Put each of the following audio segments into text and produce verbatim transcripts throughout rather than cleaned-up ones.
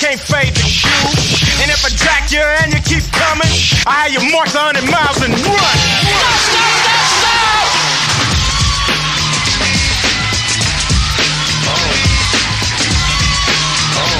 can't fade the shoes. And if I jack you and you keep coming, I have you march a hundred miles and run. Stop, stop, stop, stop! Oh. Oh.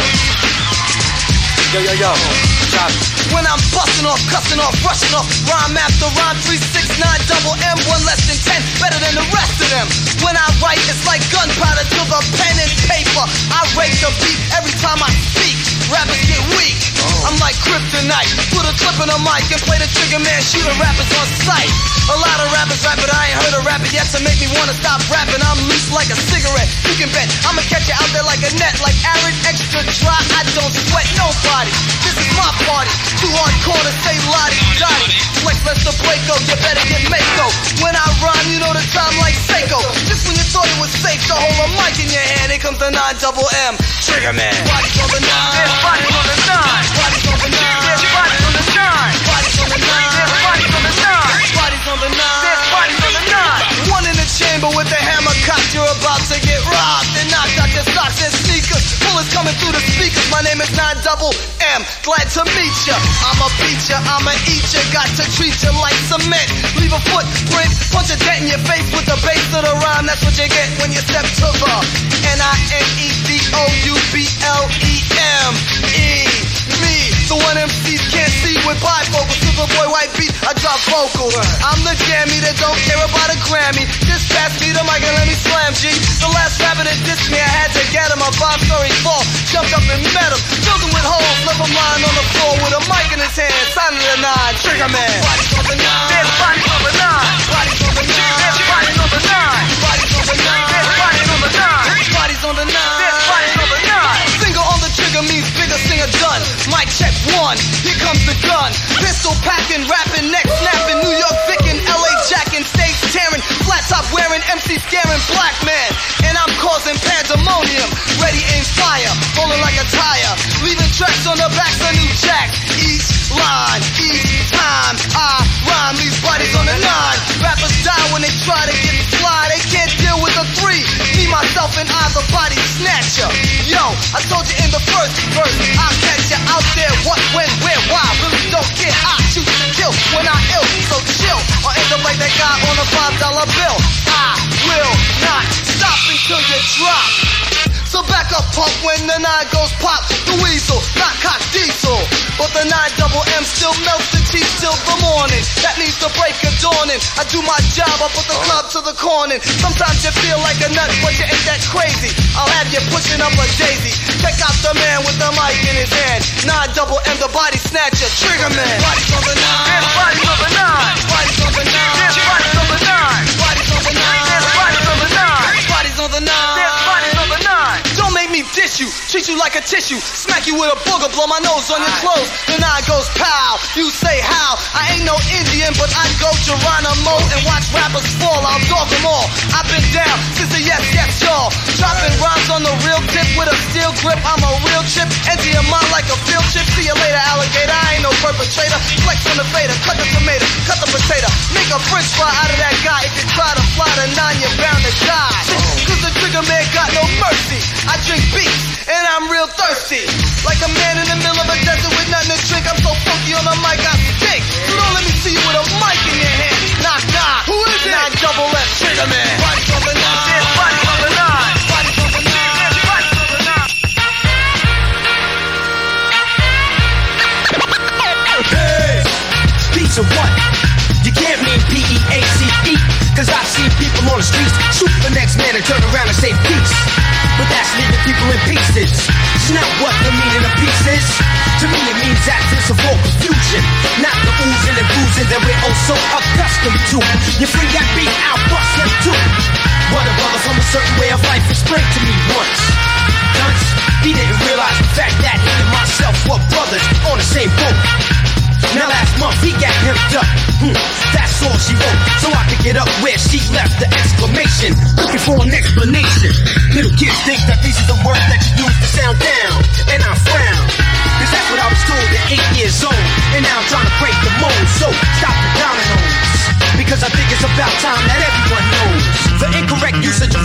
Yo, yo, yo. Drop it. When I'm busting off, cussing off, rushing off, rhyme after rhyme, three, six, nine, double M, one less than ten, better than the rest of them. When I write, it's like gunpowder to the pen and paper. I rate the beat every time I speak. Rappers get weak. Oh. I'm like kryptonite. Put a clip in a mic and play the trigger man, shooting rappers on sight. A lot of rappers rap, but I ain't heard a rapper yet to make me wanna stop rapping. I'm loose like a cigarette. You can bet I'ma catch you out there like a net, like arid, extra dry. I don't sweat nobody. This is my party. Too hardcore to say lottie dottie. Flex lets the break go, you better get Mako. When I rhyme, you know the time like Seiko. Just when you thought it was safe to hold a mic in your hand, here comes the nine double M. Trigger man. Bodies on the nine. There's bodies on the nine. Bodies on the nine. There's bodies on the nine. Bodies on the nine. There's bodies on the nine. Bodies on the nine. There's bodies on the nine. One in the chamber with the hammer cocked, you're about to get robbed and knocked out your socks and sneakers. Bullets coming through the speakers. My name is nine double M. Glad to meet ya. I'ma beat ya, I'ma eat ya. Got to treat ya like cement. Leave a footprint, punch a dent in your face with the bass of the rhyme. That's what you get when you step to the N I N E D O U B L E M E. Me, the one M Cs can't see with bifocals. Superboy white beat, I drop vocals. I'm the jammy that don't care about a Grammy. Just pass me the mic and let me slam G. The last rapper that dissed me, I had to get him. A five-story fall, jumped up and met him. Filled him with holes, left him lying on the floor with a mic in his hand. Sign of the nine, Trigger man. Bodies on the nine. There's bodies on the nine. Bodies on the nine. There's bodies on the nine. Bodies on the nine. There's bodies on the nine. Bodies on the nine. There's bodies on the nine. Finger on the trigger means bigger singer done. Mic check one, here comes the gun. Pistol packing, rapping, neck snapping, New York vickin', L A jacking, stage tearing, flat top wearing, M C scaring, black man. And I'm causing pandemonium. Ready, aim, fire, rolling like a tire. Leaving tracks on the backs of new jacks. Each line, each time I rhyme, these bodies on the nine. Rappers die when they try to get fly. They can't deal with the three. Me, myself, and I, the body snatcher. Yo, I told you in the first verse, I'll catch you out there. What, when, where, why? Really don't care. I shoot to kill when I ill. So chill, or end up like that guy on a five dollar bill. I will not stop until you drop. So back up, pump, when the nine goes pop. The weasel, not cock diesel. But the nine double M still melts the cheese till the morning. That means the break of dawning. I do my job, I put the club to the corner. Sometimes you feel like a nut, but you ain't that crazy. I'll have you pushing up a daisy. Check out the man with the mic in his hand. nine double M, the body snatcher, Trigger man. Bodies on the nine. There's bodies on the nine. Bodies on the nine. There's bodies on the nine. Bodies on the nine. There's bodies on the nine. Bodies on the nine. There's bodies on the nine. Don't make me dish you, treat you like a tissue, smack you with a booger, blow my nose on your clothes. The nine goes pow, you say how? I ain't no Indian, but I go Geronimo and watch rappers fall. I'll dog them all. I've been down since the yes, yes, y'all. Dropping rhymes on the real tip with a steel grip. I'm a real chip, enter your mind like a field trip. See you later, alligator. I ain't no perpetrator. Flex on the fader, cut the tomato, cut the potato, make a french fry out of that guy. If you try to fly the nine, you're bound to die. Cause the Trigger man got no mercy. I drink beats, and I'm real thirsty. Like a man in the middle of a desert with nothing to drink. I'm so funky on the mic, I stink. So don't let me see you with a mic in your hand. Knock, knock. Who is it? Nine double F, Trigger man. Bodies on the nine. There's bodies on the nine. Bodies on the nine. There's bodies on the nine. Hey, pizza what? You can't mean P E A C E. Cause I've seen people on the streets shoot the next man and turn around and say peace. But that's leaving people in pieces. It's not what the meaning of peace is. To me it means absence of all confusion. Not the oozing and boozing that we're oh so accustomed to. You free that beat, I'll bust them too. What a brother from a certain way of life explained to me once. Dunce, he didn't realize the fact that he and myself were brothers on the same boat. Now last month he got hemmed up. Hmm, that's all she wrote. So I could get up where she left the exclamation. Looking for an explanation. Little kids think that these are the words that you use to sound down. And I frown. Cause that's what I was told at eight years old. And now I'm trying to break the mold. So stop the dominoes. Because I think it's about time that everyone knows the incorrect usage of the word peace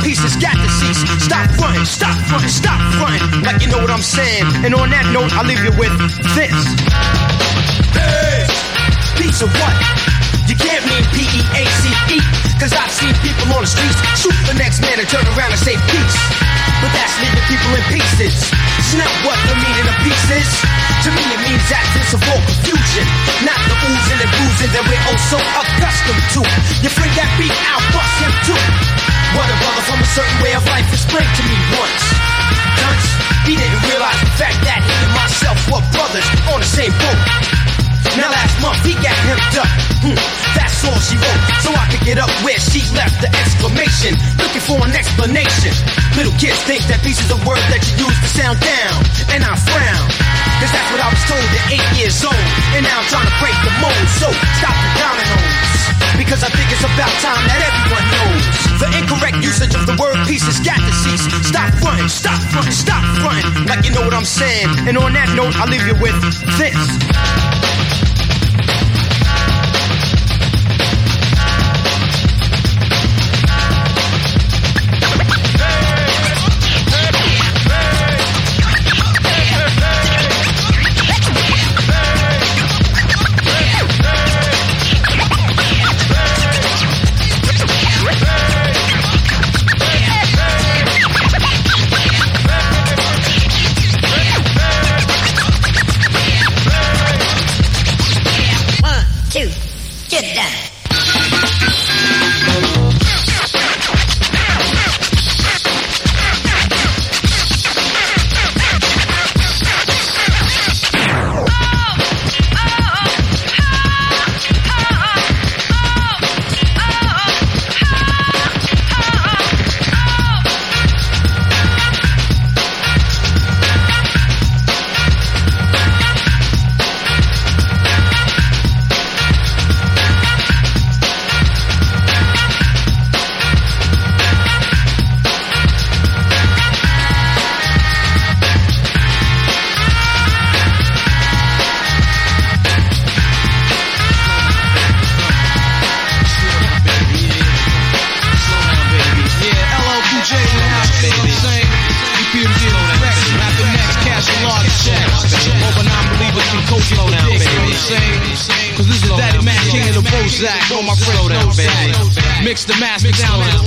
pieces got to cease. Stop fronting, stop fronting, stop fronting. Like you know what I'm saying. And on that note, I'll leave you with this. Hey, piece of what? You can't mean P E A C E, cause I've seen people on the streets shoot the next man and turn around and say peace. But that's leaving people in pieces. It's not what the meaning of peace is. To me it means absence of all confusion, not the oozing and bruising that we're oh so accustomed to. Your friend got beat, I'll bust him too. What a brother from a certain way of life explained to me once. Dunce, he didn't realize the fact that he and myself were brothers on the same boat. Now last month he got hemmed up. Hmm, that's all she wrote. So I pick it up where she left the exclamation, looking for an explanation. Little kids think that peace is a word that you use to sound down, and I frown, cause that's what I was told at eight years old. And now I'm trying to break the mold. So stop the dominoes, because I think it's about time that everyone knows the incorrect usage of the word peace has got to cease. Stop fronting, stop fronting, stop fronting. Like you know what I'm saying. And on that note, I'll leave you with this. Mix the master down now.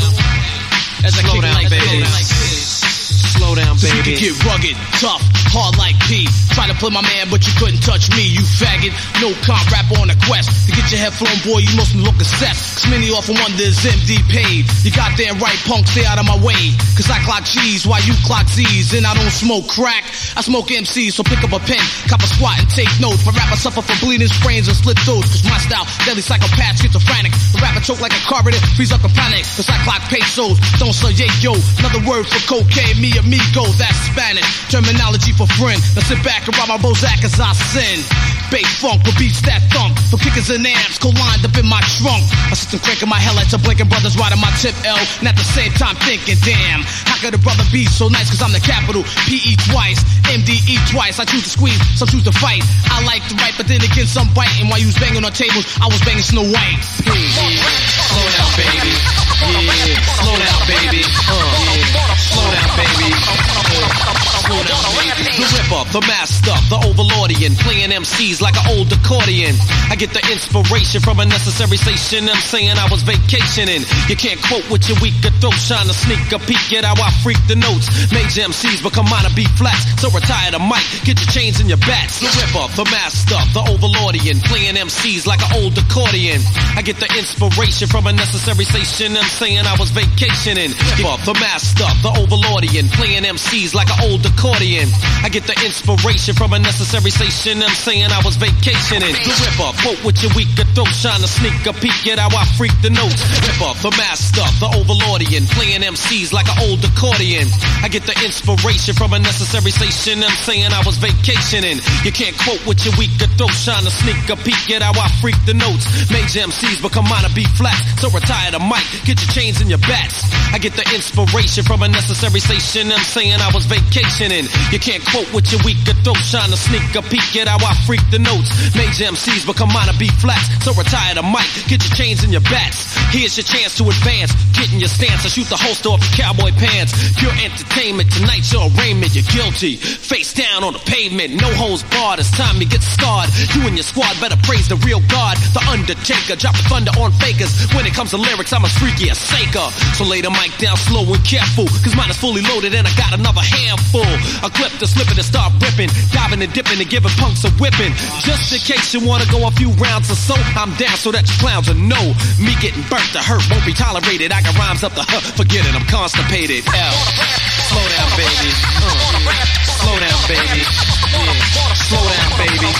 As I kick it like this. Slow down, baby. You can get rugged, tough, hard like P. Try to play my man, but you couldn't touch me, you faggot. No comp rap on a quest. To get your head flown, boy, you must look a set. Cause many off from under is M D paid. You goddamn right, punk, stay out of my way. Cause I clock G's while you clock Z's. And I don't smoke crack, I smoke M Cs. So pick up a pen, cop a squat and take notes. For rap, I suffer from bleeding sprains and slit throats. Cause my style, deadly psychopath, schizophrenic. The rapper choke like a carburetor, freeze up a panic. Cause I clock pesos, don't say yeah, yo. Another word for cocaine, me amigo, that's Spanish. Terminology for friend. Now sit back and rob my Bozak as I sin. Bass funk with beats that thump. For kickers and amps, co-lined up in my trunk. I sit and cranking my headlights to blinking brothers riding my tip L. And at the same time thinking, damn, how could a brother be so nice? Cause I'm the capital, P E twice, M D E twice. I choose to squeeze, some choose to fight. I like to write, but then again some biting. While you was banging on tables, I was banging Snow White. Yeah, yeah. Slow down, baby. Yeah, slow down, baby. Uh, yeah. Slow down, baby. Uh, slow down, baby. The ripper, the master, the overlordian, playing M Cs like an old accordion. I get the inspiration from a necessary station. I'm saying I was vacationing. You can't quote with your weaker throat, trying to sneak a peek at how I freak the notes. Major M Cs become minor B flats, so retire the mic, get your chains and your bats. The ripper, the master, the overlordian, playing M Cs like an old accordion. I get the inspiration from a necessary station. I'm saying I was vacationing. The master, the overlordian, playing M Cs like an old accordion. I get the inspiration from a necessary station. I'm saying I was vacationing. The ripper, quote with your weaker throat, trying to sneak a peek at how I freak the notes. Ripper, the master, the overlordian, playing M Cs like an old accordion. I get the inspiration from a necessary station. I'm saying I was vacationing. You can't quote with your weaker throat, trying to sneak a peek at how I freak the notes. Major M Cs become minor B flat, so retire the mic, get your chains and your bats. I get the inspiration from a necessary station. I'm saying I was vacationing. You can't quote with your your weaker throat, trying to sneak a peek at how I freak the notes. Major M Cs become minor B flats, so retire the mic, get your chains and your bats. Here's your chance to advance, get in your stance, I shoot the holster off your cowboy pants. Pure entertainment, tonight's your arraignment, you're guilty. Face down on the pavement, no holds barred, it's time to get scarred. You and your squad better praise the real God, the Undertaker, dropping thunder on fakers. When it comes to lyrics, I'm as freaky as Saker. So lay the mic down slow and careful, cause mine is fully loaded and I got another handful. I clip the slipping and start ripping, diving and dipping and giving punks a whipping. Just in case you wanna go a few rounds or so, I'm down so that you clowns will know. Me getting burnt to hurt won't be tolerated. I got rhymes up the huh, forget it, I'm constipated. L. Slow down, baby. Uh, slow down, baby. Yeah. Slow down, baby.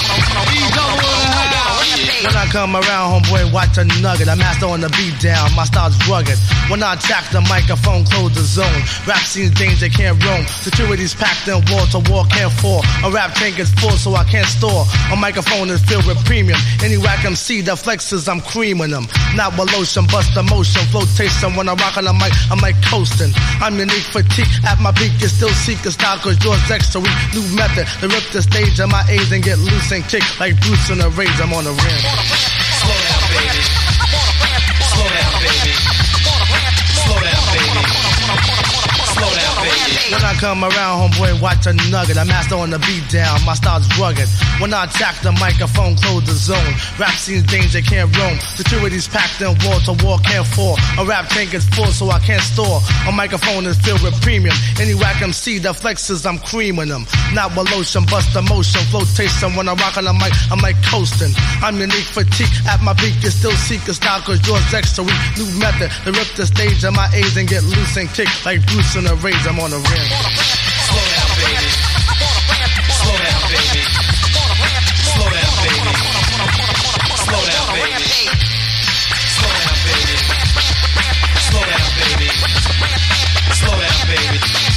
When I come around, homeboy, watch a nugget. I master on the beat down, my style's rugged. When I attack the microphone, close the zone. Rap scene's danger, can't roam. Security's packed in wall to wall, can't fall. A rap tank is full, so I can't store. A microphone is filled with premium. Any whack M C that flexes, I'm creaming them. Not with lotion, bust the motion, flotation. When I rock on the mic, I'm like coasting. I'm unique fatigue. At my peak, you still seek a style, cause yours extra weak. New method to rip the stage of my age and get loose and kick like Bruce in a rage. I'm on the rim. Slow down, baby. Slow down, baby. Slow down, baby. Slow down, baby. When I come around, homeboy, watch a nugget. I master on the beat down, my style's rugged. When I attack the microphone, close the zone. Rap scene's danger, can't roam. Security's packed in wall to wall, can't fall. A rap tank is full, so I can't store. A microphone is filled with premium. Any whack M C that flexes, I'm creaming them. Not with lotion, bust the motion, flotation. When I rock on the mic, I'm like coasting. I'm unique fatigue. At my peak, you still seek a style, cause yours extra weak. New method to rip the stage of my age and get loose and kick like Bruce in a rage. I'm on the rim. Slow down, baby. Slow down, baby. Slow down, baby. Slow down, baby. Slow down, baby. Slow down, baby. Slow down, baby.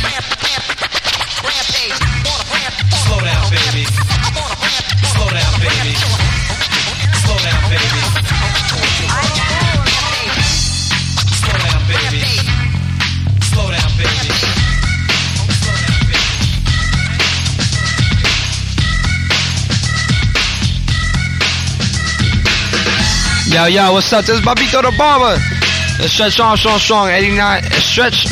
Slow down, baby. Slow down, baby. Slow down, baby. Slow down, baby. Slow down, baby. Yo, yo, what's up? This is Babito the Barber. The Stretch Armstrong Strong, eighty-nine. Stretch.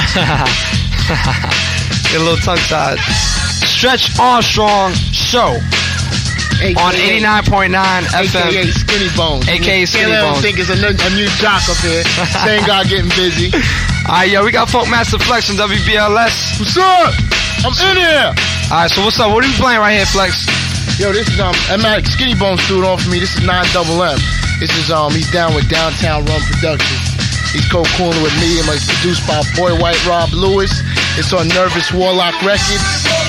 Get a little tongue tied. Stretch Armstrong Show. A K A, on eighty-nine point nine F M. A K A Skinny Bones. A K A Skinny Bones. I don't think it's a new, a new jock up here. Same guy getting busy. Alright, yo, we got Funk Master Flex on W B L S. What's up? I'm in here. Alright, so what's up? What are you playing right here, Flex? Yo, this is, um, I'm at Skinny Bones threw it on for me. This is nine double M. This is, um, he's down with Downtown Rum Productions. He's co-cooling with me and it's produced by Boy White Rob Lewis. It's on Nervous Warlock Records.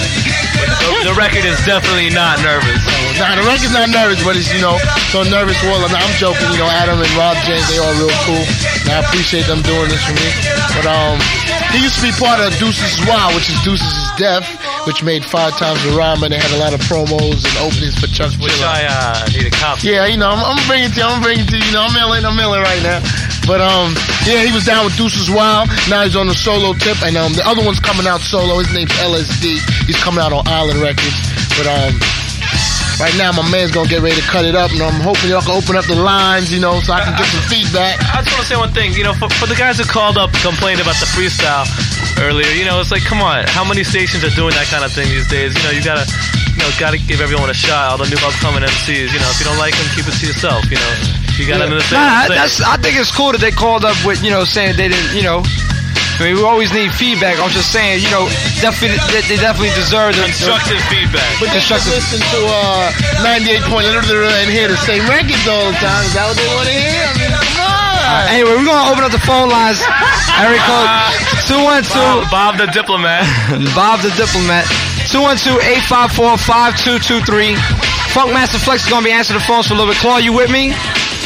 The, the record is definitely not nervous. No, nah, the record's not nervous, but it's, you know, it's on Nervous Warlock. Now, I'm joking, you know, Adam and Rob James, they all real cool. And I appreciate them doing this for me. But, um, he used to be part of Deuces Wild, which is Deuces is Deaf, which made Five Times the Rhyme, and they had a lot of promos and openings for Chuck Which Chilla. I, uh, need a copy. Yeah, you know, I'm, I'm bringing it to you, I'm bringing it to you, you know, I'm mailing, I'm mailing right now. But, um, yeah, he was down with Deuces Wild. Now he's on the solo tip, and, um, the other one's coming out solo. His name's L S D. He's coming out on Island Records. But, um, right now my man's gonna get ready to cut it up, and I'm hoping y'all can open up the lines, you know, so I can get some feedback. I just want to say one thing, you know, for, for the guys who called up, complained about the freestyle earlier, you know, it's like, come on, how many stations are doing that kind of thing these days? You know, you gotta, you know, gotta give everyone a shot, all the new upcoming M Cs, you know, if you don't like them, keep it to yourself, you know, you gotta yeah. understand. Nah, that's, I think it's cool that they called up with, you know, saying they didn't, you know, I mean, we always need feedback. I'm just saying, you know, definitely, they, they definitely deserve the constructive the, feedback. But they just listen to uh, ninety-eight point zero and hear the same records all the time. Is that what they want to hear? I mean, come on. Uh, anyway, we're gonna open up the phone lines. Area code two one two. Bob the Diplomat. Bob the Diplomat. two one two, eight five four, five two two three. Funk Master Flex is gonna be answering the phones for a little bit. Claw, you with me?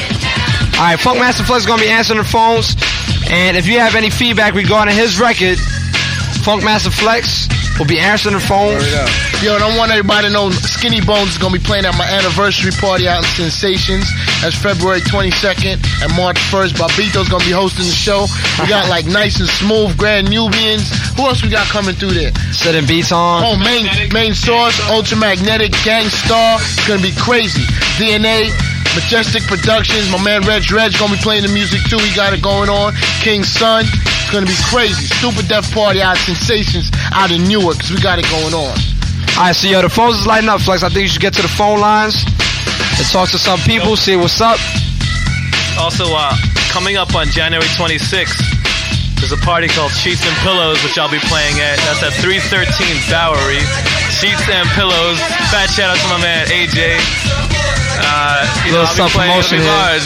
All right, Funk Master Flex is gonna be answering the phones. And if you have any feedback regarding his record, Funk Master Flex, will be answering the phones. Yo, and I want everybody to know Skinny Bones is going to be playing at my anniversary party out in Sensations. That's February twenty-second and March first. Barbito's going to be hosting the show. We got like Nice and Smooth, Grand Nubians. Who else we got coming through there? Setting beats on. Oh, main main source, Ultramagnetic, Gangstar. It's going to be crazy. D N A, Majestic Productions. My man Reg Reg going to be playing the music too. He got it going on. King's Son. It's going to be crazy. Stupid Death Party out at Sensations out in Newark because we got it going on. Alright, so yo, the phones is lighting up, Flex. I think you should get to the phone lines and talk to some people, see what's up. Also, uh, coming up on January twenty-sixth, there's a party called Sheets and Pillows, which I'll be playing at. That's at three thirteen Bowery. Sheets and Pillows. Fat shout out to my man A J. Uh, you know, I'll be playing it'll be large.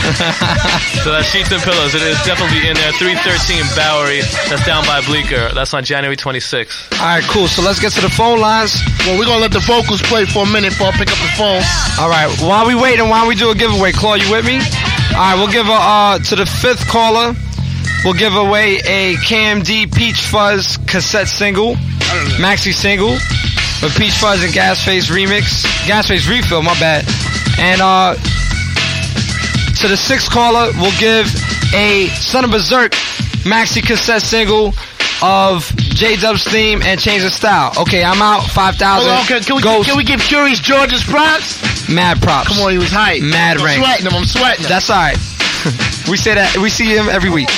So that's Sheets and Pillows. It is definitely in there. three thirteen Bowery. That's down by Bleecker. That's on January twenty-sixth. Alright, cool. So let's get to the phone lines. Well, we're going to let the vocals play for a minute before I pick up the phone. Alright, while we wait and while we do a giveaway, Claude, you with me? Alright, we'll give a, uh, to the fifth caller, we'll give away a K M D Peach Fuzz cassette single, maxi single, with Peach Fuzz and Gasface remix, Gasface refill, my bad. And uh, to the sixth caller, we'll give a Son of Berserk maxi cassette single of J-Dub's theme and Change of Style. Okay, I'm out. five thousand. Oh, okay. Can we, can we give Curious George's props? Mad props. Come on, he was hype. Mad I'm rank. sweating him. I'm sweating him. That's alright. We say that. We see him every week.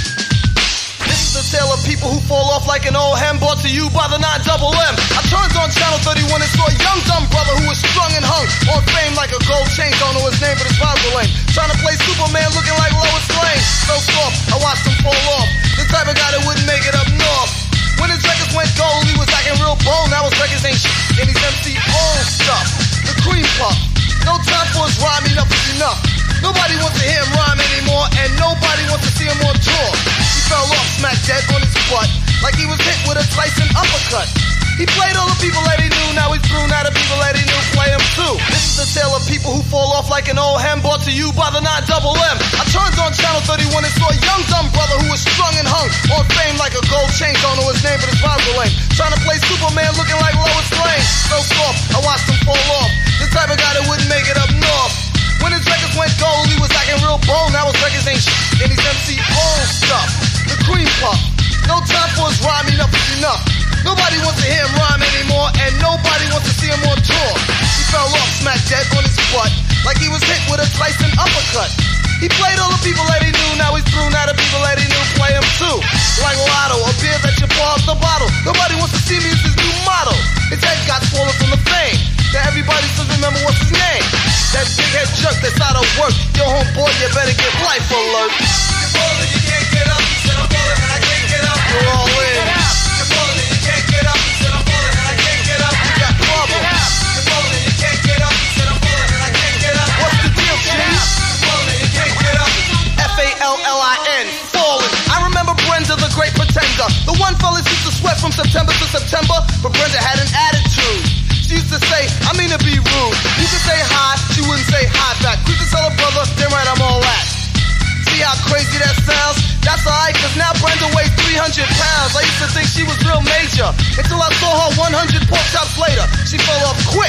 This is the tale of people who fall off like an old hen brought to you by the nine double M. I turned on Channel thirty-one and saw a young dumb brother who was strung and hung on fame like a gold chain. Don't know his name, but his rival lane. Trying to play Superman looking like Lois Lane. So soft, I watched him fall off. The type of guy that wouldn't make it up north. When his records went gold, he was acting real bold. Now his records ain't shit, and he's M C old stuff. The cream puff. No time for his rhyme, enough is enough. Nobody wants to hear him rhyme anymore, and nobody wants to see him on tour. He fell off, smacked dead on his butt, like he was hit with a Tyson uppercut. He played all the people that he knew, now he's through, now the people that he knew play him too. This is the tale of people who fall off like an old hen brought to you by the nine double M. I turned on Channel thirty-one and saw a young dumb brother who was strung and hung on fame like a gold chain. Don't know his name, but his rival lane. Trying to play Superman looking like Lois Lane. So soft, I watched him fall off. The type of guy that wouldn't make it up north. When his records went gold, he was acting real bold. Now his records ain't shit, and he's M C old stuff. The cream puff. No time for his rhyme, enough is enough. Nobody wants to hear him rhyme anymore, and nobody wants to see him on tour. He fell off, smacked dead on his butt, like he was hit with a Tyson uppercut. He played all the people that he knew, now he's through, now the people that he knew play him too. Like Lotto, a beer that you pour off the bottle. Nobody wants to see me as his new model. His head got swollen from the fame. Now everybody still remember what's his name. That big head jerk that's out of work. Yo, homeboy, you better get life alert. You're falling, you can't get up. You said I'm falling and I can't get up. You're all in. You're falling and you can't get up. You said I'm falling and I can't get up. You got problems. You're falling and you can't get up. You said I'm falling and I can't get up. What's the deal, G? You're falling and you can't get up. F A L L I N, falling. I remember Brenda, the great pretender. The one fellas used to sweat from September to September, but Brenda had an attitude. She used to say, I mean to be rude. You could say hi, she wouldn't say hi back. Quick to tell her brother, then right, I'm all that. See how crazy that sounds? That's alright, cause now Brenda weighs three hundred pounds. I used to think she was real major, until I saw her one hundred pork chops later. She fell off quick.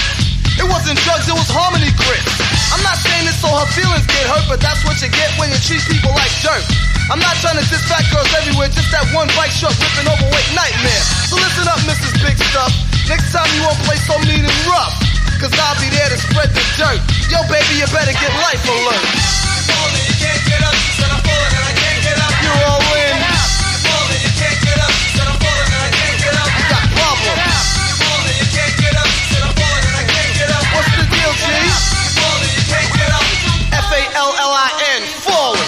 It wasn't drugs, it was harmony grits. I'm not saying this so her feelings get hurt, but that's what you get when you treat people like dirt. I'm not trying to diss fat girls everywhere, just that one bike truck ripping overweight nightmare. So listen up, Missus Big Stuff. Next time you won't play so mean and rough, cause I'll be there to spread the dirt. Yo, baby, you better get life alert. You're falling, you can't get up. You said I'm falling and I can't get up. You're all in. You're falling, you can't get up. You said I'm falling and I can't get up. You got problems. You're falling, you can't get up. You said I'm falling and I can't get up. What's the deal, G? You're falling, you can't get up. F A L L I N, falling.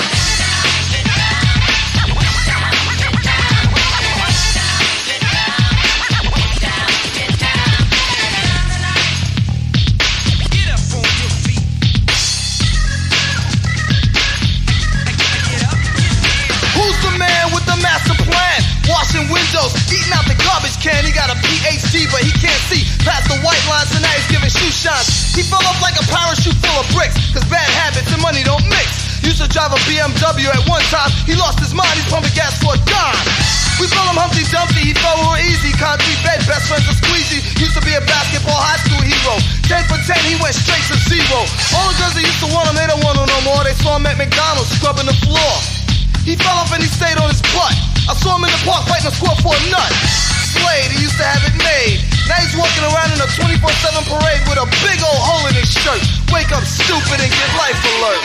Washing windows, eating out the garbage can. He got a P H D, but he can't see past the white lines, so now he's giving shoe shines. He fell off like a parachute full of bricks, cause bad habits and money don't mix. Used Used to drive a B M W at one time. He lost his mind, he's pumping gas for a dime. We call him Humpty Dumpty, he fell real easy. Concrete bed, best friends with Squeezy. Used to be a basketball high school hero. ten for ten, he went straight to zero. All the girls that used to want him, they don't want him no more. They saw him at McDonald's, scrubbing the floor. He fell off and he stayed on his butt. I saw him in the park fighting a squirrel for a nut. Slade, he used to have it made. Now he's walking around in a twenty-four seven parade with a big old hole in his shirt. Wake up stupid and get life alert.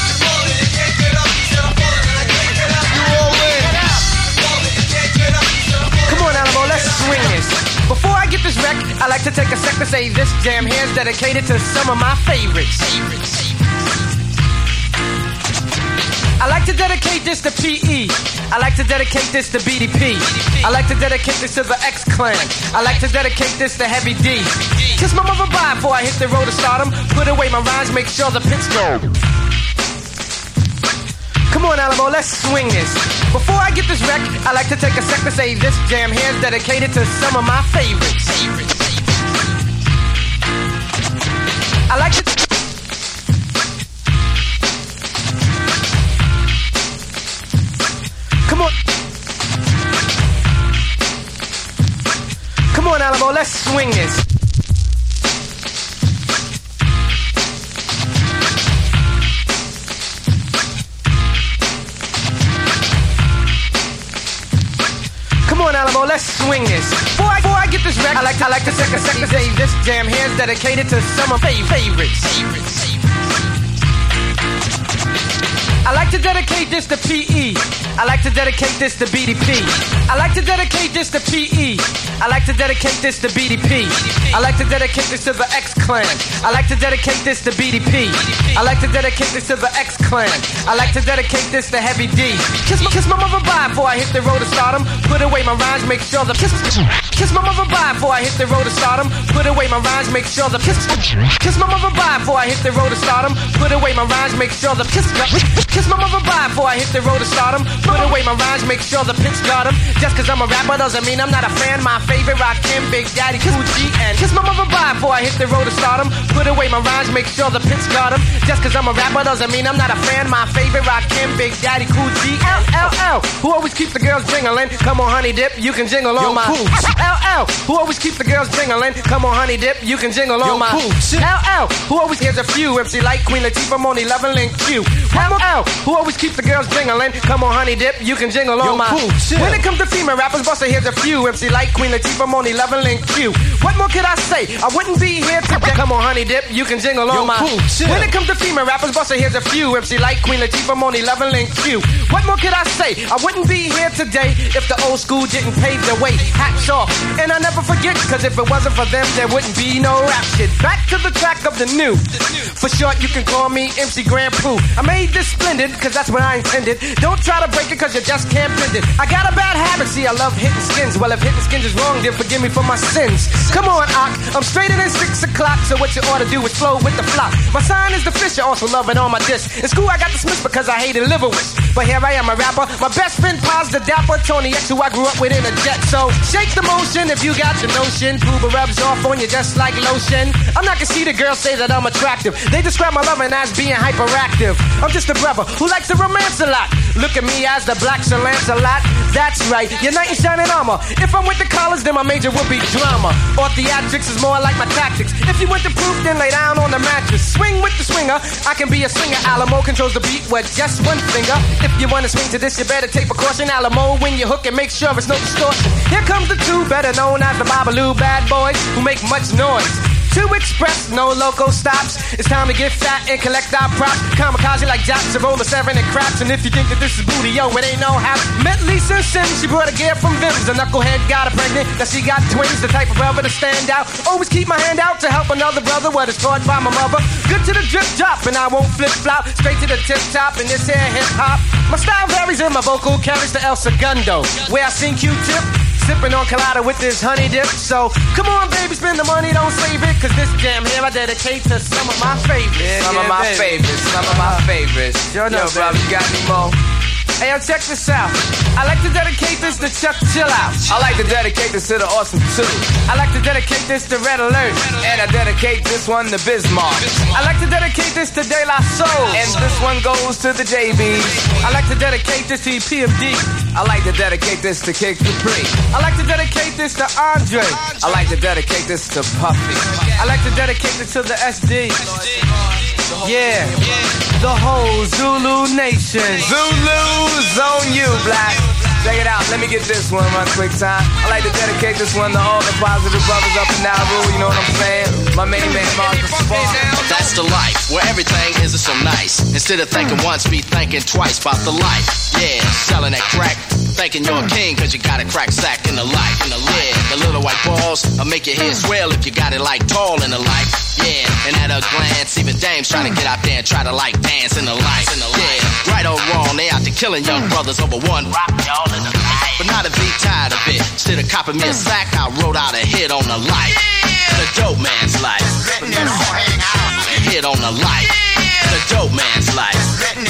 You all in. Come on, Alamo, let's swing this. Before I get this wreck, I like to take a sec to say this jam here's dedicated to some of my favorites. I like to dedicate this to P E. I like to dedicate this to B D P. I like to dedicate this to the X-Clan. I like to dedicate this to Heavy D. Kiss my mother bye before I hit the road to stardom. Put away my rhymes, make sure the pits go. Come on, Alamo, let's swing this. Before I get this wreck, I like to take a sec to say this jam here's dedicated to some of my favorites. I like to... Come on. Come on, Alamo, let's swing this. Come on, Alamo, let's swing this. Before I, before I get this wreck, I like to, I like to take a second to say this jam here's dedicated to some of my favorites. I like to dedicate this to P E. I like to dedicate this to B D P. I like to dedicate this to P E. I like to dedicate this to B D P. I like to dedicate this to the X-Clan. I like to dedicate this to B D P. I like to dedicate this to the X-Clan. I like to dedicate this to Heavy D. Kiss my, kiss my mother bye before I hit the road to stardom. Put away my rhymes, make sure the kiss. Kiss my mother bye before I hit the road to stardom. Put away my rhymes, make sure the kiss. Kiss my mother bye before I hit the road to stardom. Put away my rhymes, make sure the kiss. Kiss my mother bye before I hit the road to stardom. Put away my rhymes, make sure the pitch got him. Just cause I'm a rapper doesn't mean I'm not a fan. My favorite Rakim, Big Daddy, Cool G, and kiss my mother bye before I hit the road to stardom. Put away my rhymes, make sure the pitch got him. Just cause I'm a rapper doesn't mean I'm not a fan. My favorite Rakim, Big Daddy, Cool G, L L L. Who always keep the girls jingling? Come on, honey dip, you can jingle on my L L. Who always keep the girls jingling? Come on, honey dip, you can jingle on my L L. Who always hears a few M C like Queen Latifah, Moni Love and Link Q. L L. Who always keep the girls jingling? Come on, honey dip, you can jingle on my. When it comes to female rappers, Buster here's a few M C like Queen Latifah, Moni Love and Link Q. What more could I say? I wouldn't be here today. Come on, honey dip, you can jingle on my. When it comes to female rappers, Buster here's a few M C like Queen Latifah, Moni Love and Link Q. What more could I say? I wouldn't be here today if the old school didn't pave the way. Hats off, and I never forget, cause if it wasn't for them, there wouldn't be no rap shit. Back to the track of the new. For short, you can call me M C Grand Poo. I made this splendid, cause that's what I intended. Don't try to break it, cause you just can't bend it. I got a bad habit, see, I love hitting skins. Well, if hitting skins is wrong, then forgive me for my sins. Come on, Ock, I'm straighter than six o'clock, so what you ought to do is flow with the flock. My sign is the fish, I also love it on my disc. In school, I got dismissed because I hated liverwurst. But here I am, a rapper. My best friend, Paz the Dapper, Tony X, who I grew up with in a jet. So, shake the motion if you got your notion. Pooba rubs off on you just like lotion. I'm not conceited, girls say that I'm attractive. They describe my loving as being hyperactive. I'm just a brother who likes to romance a lot. Look at me as the black Sir Lancelot. That's right, your knight in shining armor. If I'm with the college, then my major will be drama. Or theatrics is more like my tactics. If you want the proof, then lay down on the mattress. Swing with the swinger, I can be a singer. Alamo controls the beat with just one finger. If you want to swing to this, you better take precaution. Alamo, when you hook it, make sure it's no distortion. Here comes the two, better known as the Babalu bad boys, who make much noise. To express, no local stops. It's time to get fat and collect our props. Kamikaze like Japs, a roll of seven and craps. And if you think that this is booty, yo, it ain't no half. Met Lisa Sims, she brought a gear from Vims. The knucklehead got her pregnant, now she got twins. The type of brother to stand out. Always keep my hand out to help another brother, what is taught by my mother. Good to the drip drop, and I won't flip flop. Straight to the tip top, and this here hip hop. My style varies and my vocal carries the El Segundo. Where I sing Q-tip, sipping on colada with this honey dip. So, come on, baby, spend the money, don't save it. Cause this jam here I dedicate to some of my favorites. Yeah, some yeah, of my baby. favorites, some of my favorites. Yo, Yo, no, bro, baby. you got me, Mo? Hey, yo, check this out. I like to dedicate this to Chuck Chill Out. I like to dedicate this to the Awesome Two. I like to dedicate this to Red Alert. And I dedicate this one to Bismarck. I like to dedicate this to De La Soul. And this one goes to the J Bs. I like to dedicate this to E P M D. I like to dedicate this to Kid Capri. I like to dedicate this to Andre. I like to dedicate this to Puffy. I like to dedicate this to the S D. Yeah, the whole Zulu Nation. Zulu's on you, black. Check it out, let me get this one one quick time. I like to dedicate this one to all the positive brothers up in Nauru, you know what I'm saying? My main man, Marcus Spark. That's the life, where everything isn't so nice. Instead of thinking once, be thinking twice about the life. Yeah, selling that crack, thinking you're a king cause you got a crack sack in the life. In the yeah, the little white balls will make your head swell if you got it like tall in the life. Yeah, and at a glance, even dames trying to get out there and try to like dance in the life. In the yeah, right or wrong, they out there killing young brothers over one rock, y'all in the life. But not to be tired of it. Instead of copping me a sack, I wrote out a hit on the life. The dope man's life. Hit on the life. The dope man's life. In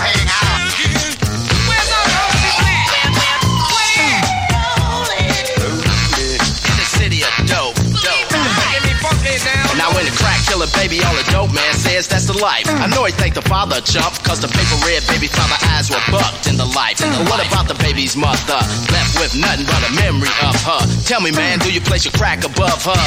the city of dope, dope. Now when the crack killer baby, all the dope man says that's the life. I know he think the father jumped, cause the paper red baby father eyes were bucked in the life. And what about the baby's mother? Left with nothing but a memory of her. Tell me man, do you place your crack above her?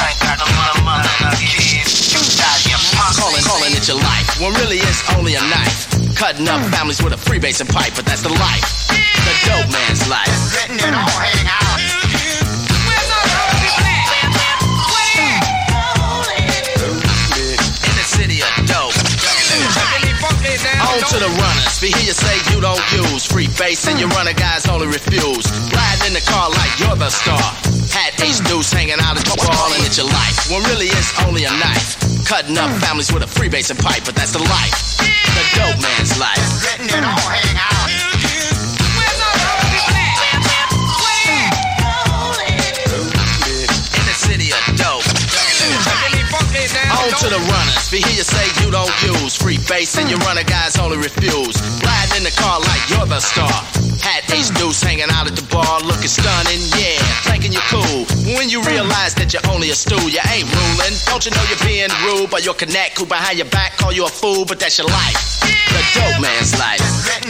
Calling, calling it your life, when really it's only a knife. Cutting up families with a freebasing pipe, but that's the life. The dope man's life. On to the runners, we hear you say you don't use free base and your runner guys only refuse. Riding in the car like you're the star. Hat H deuce hanging out at the balling at your life. When really it's only a knife. Cutting up families with a freebasing pipe, but that's the life. The dope man's life. In the city of dope. On to the runners, we hear you say you don't use free base and your runner guys only refuse. Riding in the car like you're the star. Hat H deuce hanging out at the bar looking stunning, yeah, thinking you're cool. When you realize that you're only a stool, you ain't ruling. Don't you know you're being rude by your connect who behind your back call you a fool, but that's your life. The dope man's life.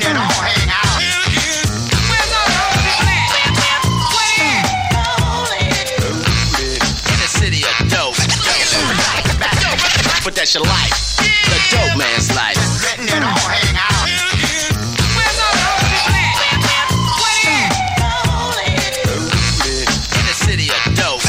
In the city of dope. But that's your life. The dope man's life. In the city of dope.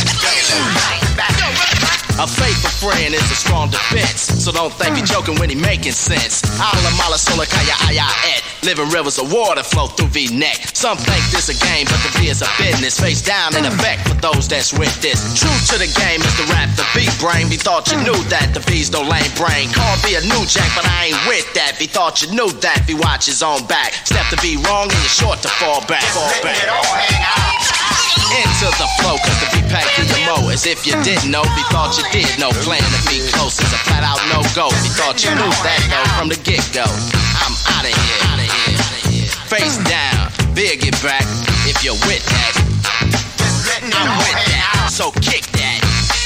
A faithful friend is a strong defense, so don't think you're joking when he making sense. Ala mala sola kaya aya et. Living rivers of water flow through V-neck. Some think this a game, but the V is a business. Face down in effect for those that's with this. True to the game is the rap, the beat brain. We thought you knew that the V's no lame brain. Call me a new jack, but I ain't with that. We thought you knew that. We watch his own back. Step to be wrong and you're short to fall back. Fall back. Into the flow, cause the beat pack in your mo. As if you didn't know, we thought you did know. Playing to be close is a flat out no go. We thought you knew that though from the get go. I'm out of here. Face down, beer get back. If you're with that, I'm with that. So kick that.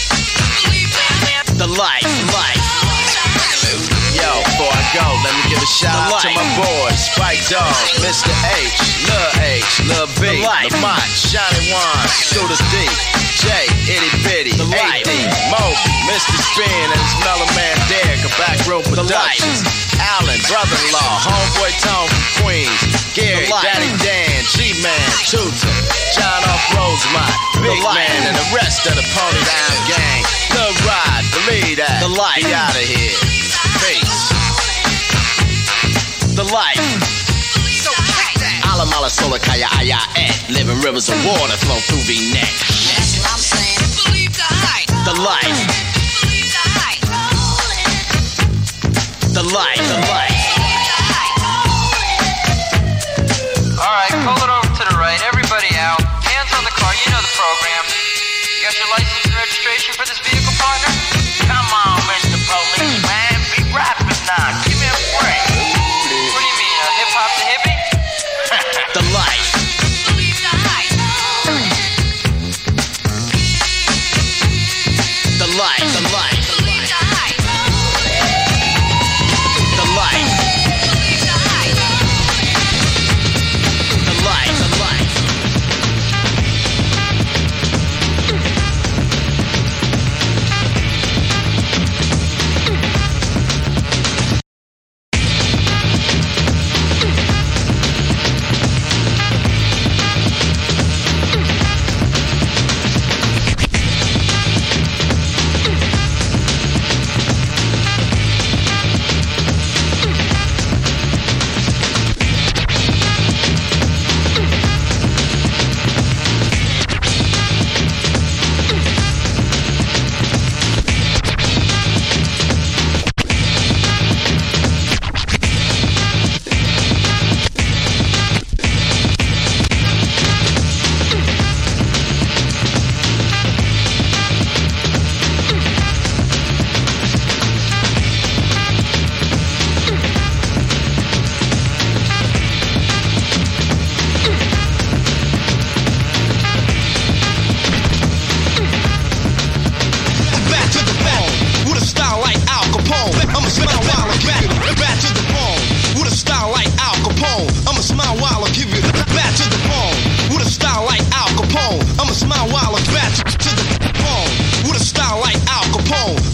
The life, life. Yo, before I go, let me give a shout out to my boys, Spike Dog, Mister H, Lil H, Lil B, Lamont, Johnny Wan, Scooters D, J, Itty Bitty, A D, Moby, Mister Spin, and his mellow man Derek, a Backroom Productions, Allen, brother-in-law, homeboy Tom from Queens, Gary, Daddy Dan, G-Man, Tutor, John off Rosemont, Big Man, and the rest of the Pony Down gang. Lil Rod, believe that. The life. Be out of here. Peace. The life. Ala mala sola kaya aya et. Living rivers of water flow through V-neck. That's what I'm saying. Believe the hype. The life. Believe the hype. The life. The life. Alright, pull it over to the right. Everybody out. Hands on the car. You know the program. You got your license and registration for this vehicle, partner? Come on, Mister Police, man. Be rapping now. Give me a break. What do you mean, uh, hip-hop to hippie?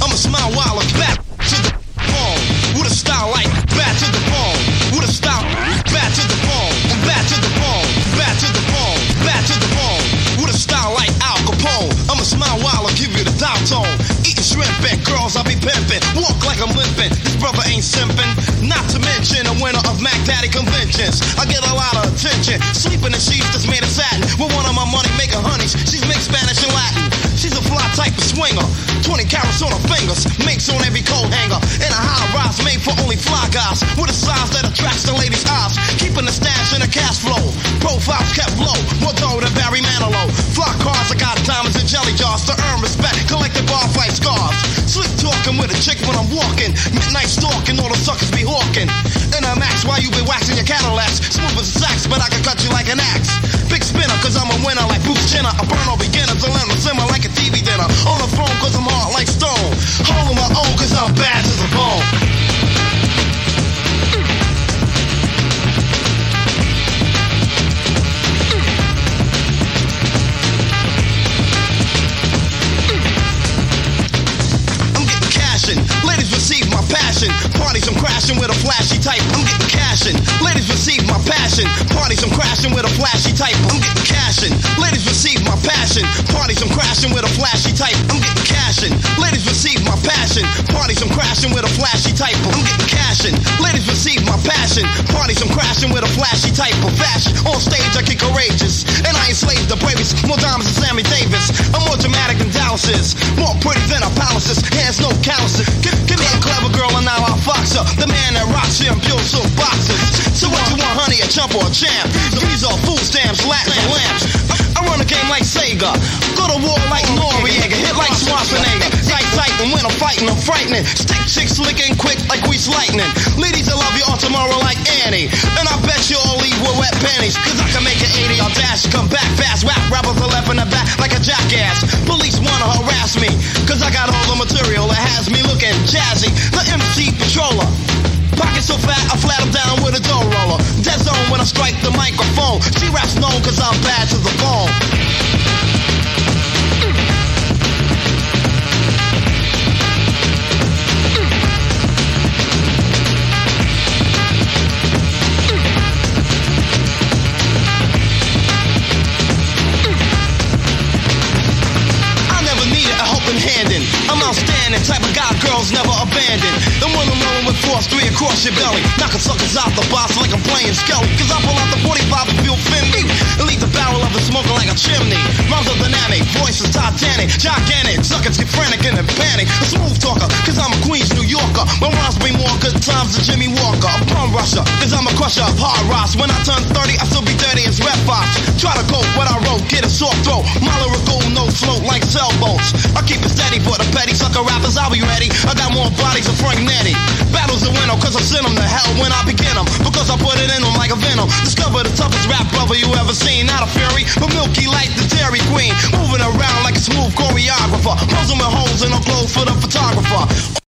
I'ma smile while I back to the bone. With a style like back to the bone. With a style back to the bone. Back to the bone. Back to the bone. Back to the bone. With a style like Al Capone. I'ma smile while I give you the dial tone. Eating shrimp and girls I be pimping. Walk like I'm limping. This brother ain't simping. Not to mention a winner of Mac Daddy conventions. I get a lot of attention. Sleeping in sheets that's made of satin. With one of my money making honeys. She's mixed Spanish and Latin. She's a fly type of swinger. twenty carats on her fingers. Makes on every coat hanger. In a high rise made for only fly guys. With a size that attracts the ladies' eyes. Keeping the stash in a cash flow. Profiles kept low. More dough than Barry Manilow. Fly cars, I got diamonds and jelly jars. To earn respect. Collected bar fight scars. Slick talking with a chick when I'm walking. Midnight stalking. All the suckers be hawking. In a max while you be waxing your Cadillacs. Smooth as a sax, but I can cut you like an axe. Big spinner, cause I'm a winner like Bruce Jenner. I burn all beginners and let them simmer like a T V dinner. On the phone cause I'm hard like stone. Holding my own cause I'm bad to the bone. I'm getting cashin'. Ladies receive my passion. Parties I'm crashing with a flashy type. I'm getting cashin'. Ladies receive my passion. Parties I'm crashing with a flashy type. I'm getting cashin'. Ladies receive my passion. Parties I'm crashing with a flashy type. I'm getting cashin'. Ladies receive my passion. Parties I'm crashing with a flashy type. I'm getting cashin'. Ladies receive my passion. Parties I'm crashing with a flashy type of fashion. On stage I get courageous. And I enslave the bravest. More diamonds than Sammy Davis. I'm more dramatic than Dallas is. More pretty than our palaces. Hands no calluses. Give, give me a clever girl and now I'll fox her. The man that rocks you and builds some boxes. So what you want, honey, a chump or a champ? These are food stamps, Latin and lamps. I run a game like Sega. Go to war like Noriega. Hit like Schwarzenegger. Tight, tight, and when I'm fighting, I'm frightening. Stick chicks licking quick like Grease Lightning. Ladies, I love you all tomorrow like Annie. And I bet you all leave with wet panties. Cause I can make it eighty or dash. Come back fast. Rap rappers are left in the back like a jackass. Police wanna harass me. Cause I got all the material that has me looking jazzy. The M C Patroller. Pocket so fat, I flat him down with a dough roller. Dead zone when I strike the microphone. She raps known cause I'm bad to the bone. I never needed a helping handin'. I'm outstanding, type of guy girls never abandon. The one I'm rolling with force three across your belly. Knocking suckers out the box like I'm playing Skelly. Cause I pull out the forty-five if you offend me. And leave the barrel of it smoking like a chimney. Rhymes are dynamic, voice is titanic. Gigantic, suckers get frantic and in panic. A smooth talker, cause I'm a Queens, New Yorker. My rhymes bring more good times than Jimmy Walker. A bum rusher, cause I'm a crusher of hard rocks. When I turn thirty, I still be dirty as Red Fox. Try to cope what I wrote, get a sore throat. My lyrical no float like sailboats. I keep it steady for the petty sucker rappers, I'll be ready. I got more bodies than Frank Nettie. Battles a winner, cause I send them to hell when I begin them. Because I put it in them like a venom. Discover the toughest rap brother you ever seen. Not a fury, but milky like the Dairy Queen. Moving around